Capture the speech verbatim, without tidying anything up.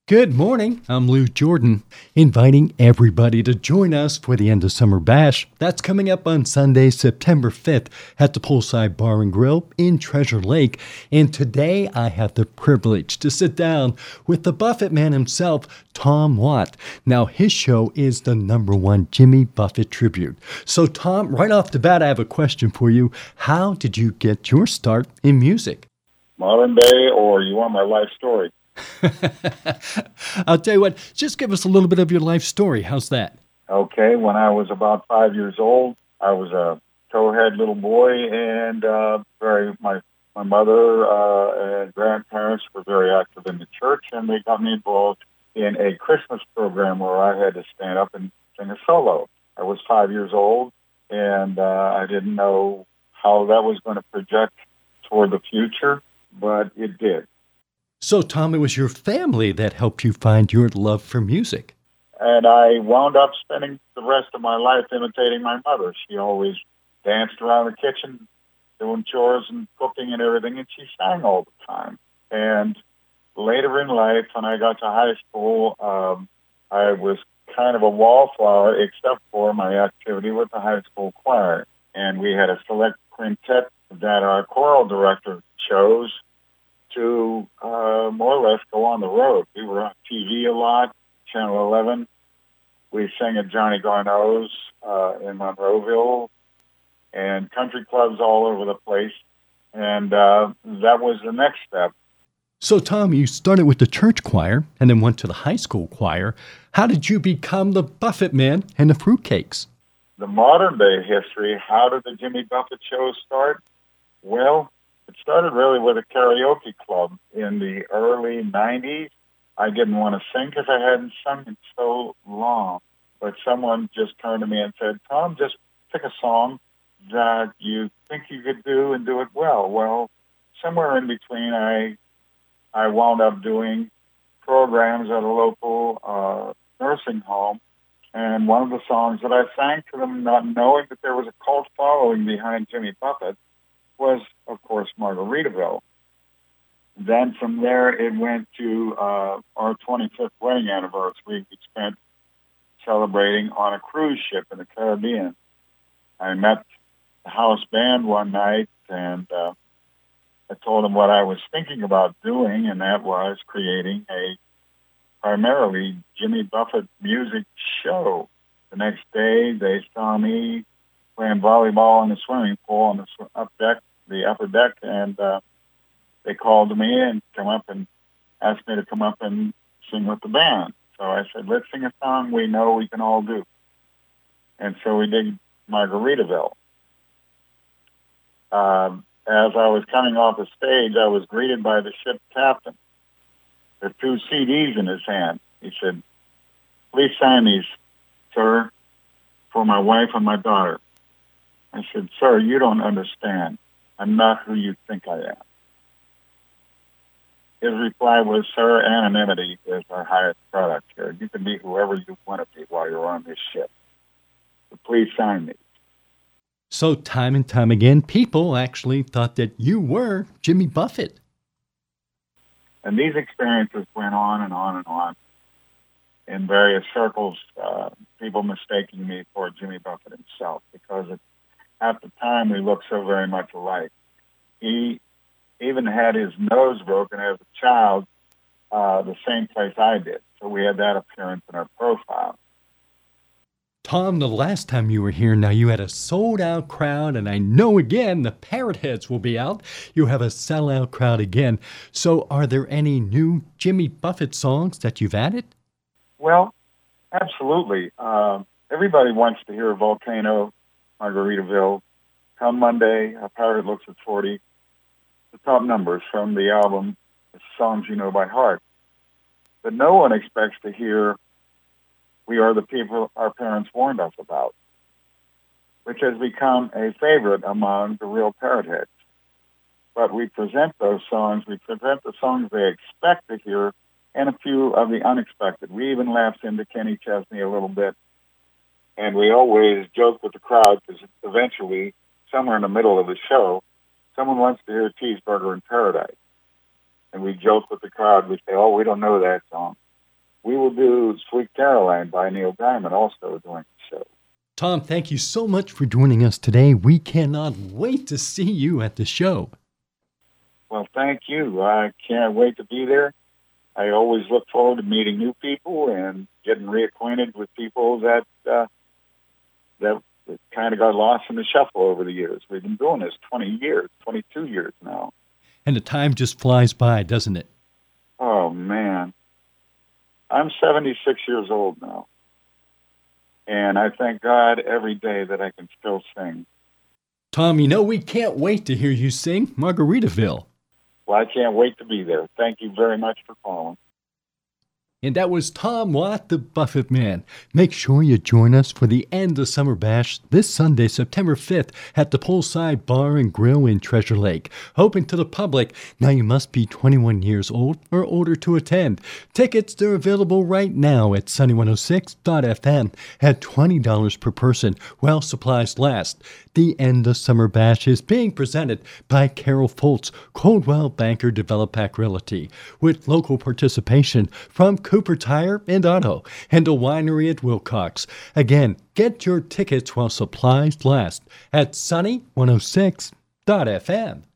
Good morning. I'm Lou Jordan, inviting everybody to join us for the End of Summer Bash. That's coming up on Sunday, September fifth at the Poolside Bar and Grill in Treasure Lake. And today I have the privilege to sit down with the Buffett man himself, Tom Watt. Now, his show is the number one Jimmy Buffett tribute. So, Tom, right off the bat, I have a question for you. How did you get your start in music? Modern day, or you want my life story? I'll tell you what, just give us a little bit of your life story. How's that? Okay, when I was about five years old, I was a towhead little boy, and uh, very my my mother uh, and grandparents were very active in the church, and they got me involved in a Christmas program where I had to stand up and sing a solo. I was five years old, and uh, I didn't know how that was going to project toward the future, but it did. So, Tom, it was your family that helped you find your love for music. And I wound up spending the rest of my life imitating my mother. She always danced around the kitchen, doing chores and cooking and everything, and she sang all the time. And later in life, when I got to high school, um, I was kind of a wallflower except for my activity with the high school choir. And we had a select quintet that our choral director chose to uh, more or less go on the road. We were on T V a lot, Channel eleven. We sang at Johnny Garneau's uh, in Monroeville and country clubs all over the place. And uh, that was the next step. So, Tom, you started with the church choir and then went to the high school choir. How did you become the Buffett Man and the Fruitcakes? The modern day history, how did the Jimmy Buffett show start? Well, it started really with a karaoke club in the early nineties. I didn't want to sing because I hadn't sung in so long. But someone just turned to me and said, Tom, just pick a song that you think you could do and do it well. Well, somewhere in between, I I wound up doing programs at a local uh, nursing home. And one of the songs that I sang to them, not knowing that there was a cult following behind Jimmy Buffett, was, of course, Margaritaville. Then from there, it went to uh, our twenty-fifth wedding anniversary. We spent celebrating on a cruise ship in the Caribbean. I met the house band one night, and uh, I told them what I was thinking about doing, and that was creating a primarily Jimmy Buffett music show. The next day, they saw me playing volleyball in the swimming pool on the sw- up deck, the upper deck, and uh, they called me and come up and asked me to come up and sing with the band. So I said, let's sing a song we know we can all do. And so we did Margaritaville. Um, as I was coming off the stage, I was greeted by the ship captain with two C Ds in his hand. He said, please sign these, sir, for my wife and my daughter. I said, sir, you don't understand. I'm not who you think I am. His reply was, sir, anonymity is our highest product here. You can be whoever you want to be while you're on this ship. But please sign these. So time and time again, people actually thought that you were Jimmy Buffett. And these experiences went on and on and on in various circles, uh, people mistaking me for Jimmy Buffett himself because it, at the time we looked so very much alike. He even had his nose broken as a child, uh, the same place I did. So we had that appearance in our profile. Tom, the last time you were here, now you had a sold-out crowd, and I know again the Parrot Heads will be out. You have a sellout crowd again. So are there any new Jimmy Buffett songs that you've added? Well, absolutely. Uh, everybody wants to hear Volcano, Margaritaville. Come Monday, A Parrot Looks at forty. The top numbers from the album, the songs you know by heart. But no one expects to hear We Are the People Our Parents Warned Us About, which has become a favorite among the real Parrot Heads. But we present those songs, we present the songs they expect to hear, and a few of the unexpected. We even lapsed into Kenny Chesney a little bit, and we always joke with the crowd because eventually, somewhere in the middle of the show, someone wants to hear Cheeseburger in Paradise. And we joke with the crowd. We say, oh, we don't know that song. we will do Sweet Caroline by Neil Diamond also during the show. Tom, thank you so much for joining us today. We cannot wait to see you at the show. Well, thank you. I can't wait to be there. I always look forward to meeting new people and getting reacquainted with people that uh, that kind of got lost in the shuffle over the years. We've been doing this twenty years, twenty-two years now. And the time just flies by, doesn't it? Oh, man. I'm seventy-six years old now. And I thank God every day that I can still sing. Tom, you know we can't wait to hear you sing Margaritaville. Well, I can't wait to be there. Thank you very much for calling. And that was Tom Watt, the Buffett Man. Make sure you join us for the End of Summer Bash this Sunday, September fifth, at the Poolside Bar and Grill in Treasure Lake. Open to the public. Now you must be twenty-one years old or older to attend. Tickets are available right now at sunny one oh six dot f m at twenty dollars per person while supplies last. The End of Summer Bash is being presented by Carol Foltz, Coldwell Banker Developac Realty, with local participation from Cooper Tire and Auto, and a winery at Wilcox. Again, get your tickets while supplies last at sunny one oh six dot f m.